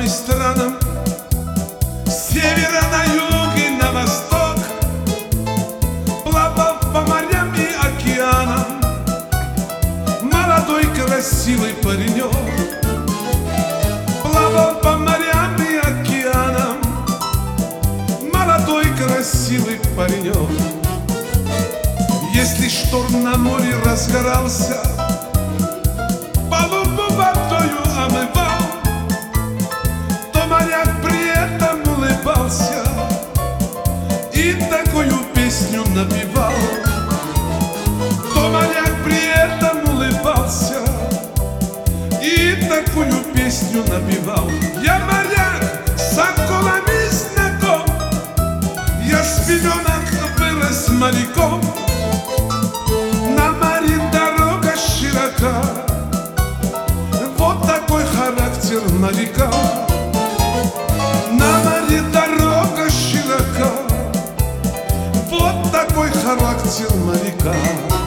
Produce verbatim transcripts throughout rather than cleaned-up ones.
и странам, с севера на юг и на восток, плавал по морям и океанам молодой красивый паренек. Плавал по морям и океанам молодой красивый паренек. Если шторм на море разгорался, палубу водою омывал, то моряк при этом улыбался и такую песню напевал. То моряк при этом улыбался и такую песню напевал. Я моряк, с акулами знаком, я с пеленок вырос моряком. На море дорога широка, вот такой характер моряка. На море дорога широка, вот такой характер моряка.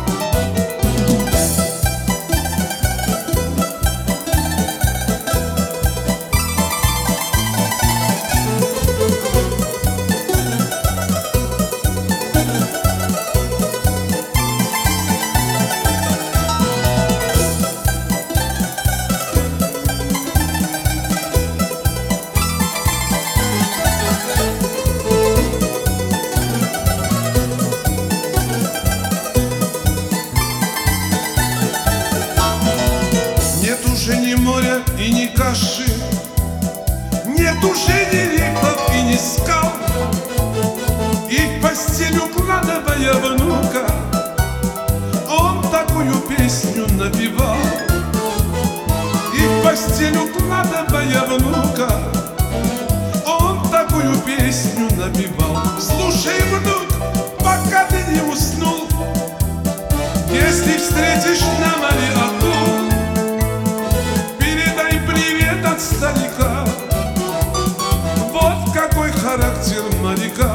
Нет уже ни моря и ни каши, нет уже ни рифов и ни скал, и в постель укладывая внука он такую песню напевал. И в постель укладывая внука он такую песню напевал. Слушай, внук, пока ты не уснул, если встретишь на море акул, передай привет от старика. Вот какой характер моряка.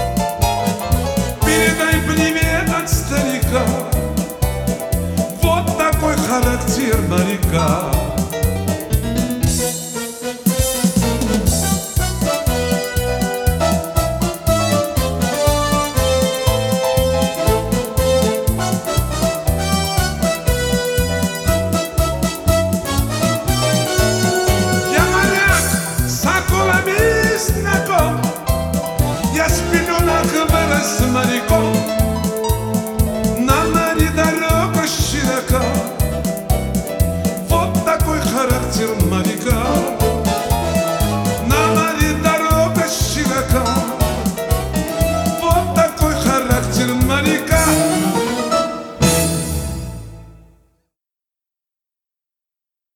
Передай привет от старика. Вот такой характер моряка. Знаком, я с пеленок вырос моряком. На море дорога широка, вот такой характер